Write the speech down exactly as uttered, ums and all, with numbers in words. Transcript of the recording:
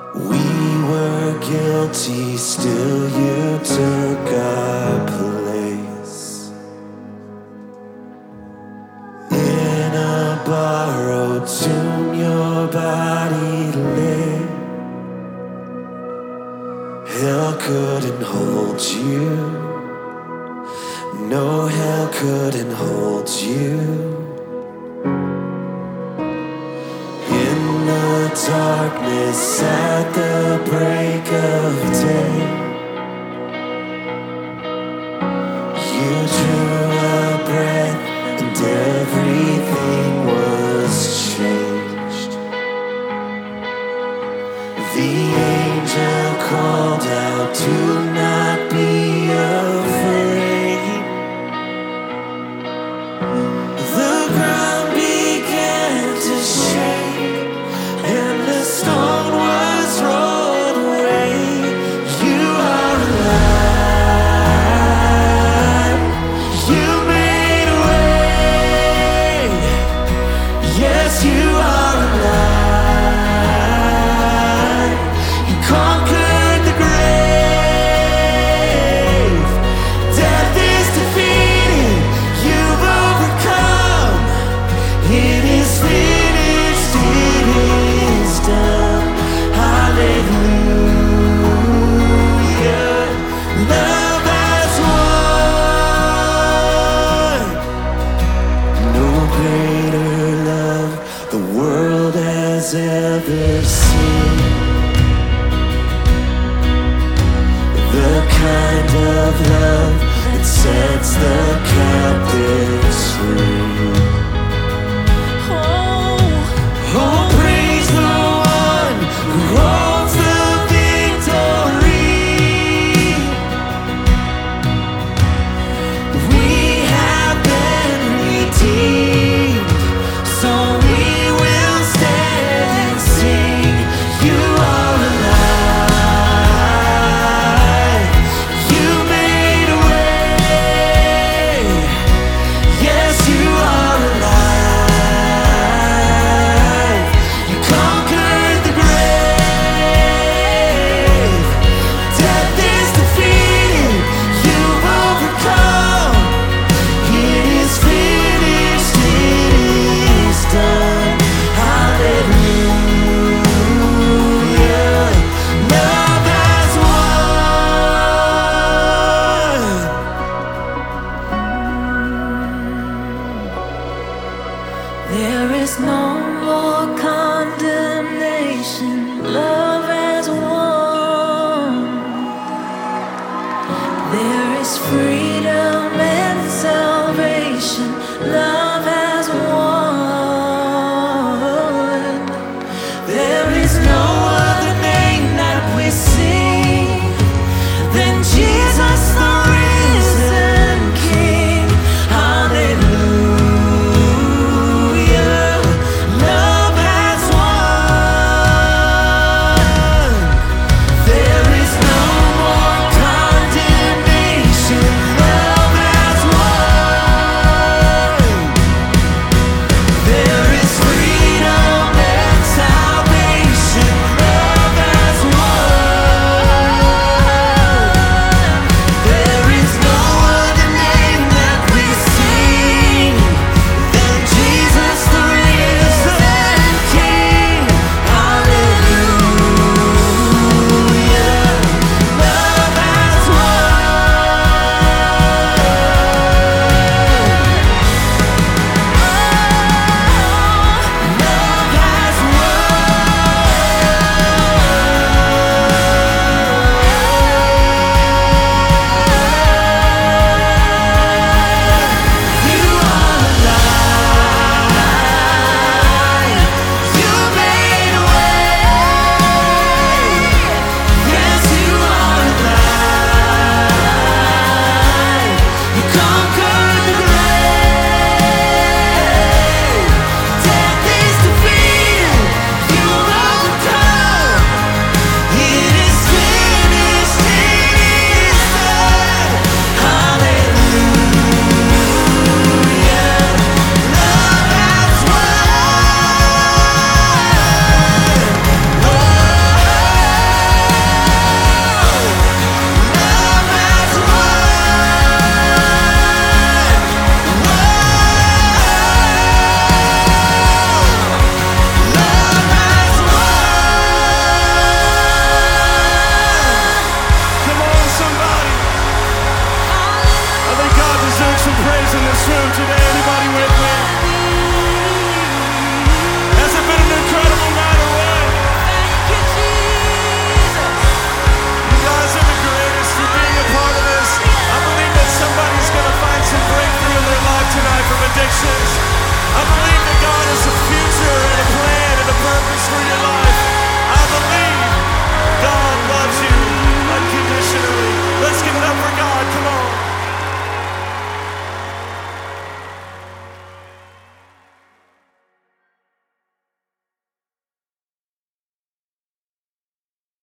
We were guilty, still you took our place. In a borrowed tomb your body lay. Hell couldn't hold you. No, hell couldn't hold you. In the darkness at the break of day, you drew a breath and everything was changed. The angel called out, do not be afraid. The ground began to shake and the stone was rolled away. You are alive. You made a way. Yes, you are alive. You conquered the grave. Death is defeated. You've overcome. It is finished. It is done. Hallelujah. Love has won. No greater love the world has ever seen. The kind of love that sets the captives free. Oh, praise the one who holds the victory. We have been redeemed, so we will stand and sing. You are alive. You made a way. Yes, you are alive. You conquered the grave. Death is defeated. You've overcome. It is finished. It is done. Hallelujah. Love has won. There is no more condemnation. Love has won. There is freedom and salvation. Love has won. There is no other name that we sing than Jesus the risen King. Hallelujah. Love has won. There is no more condemnation. Love for your life.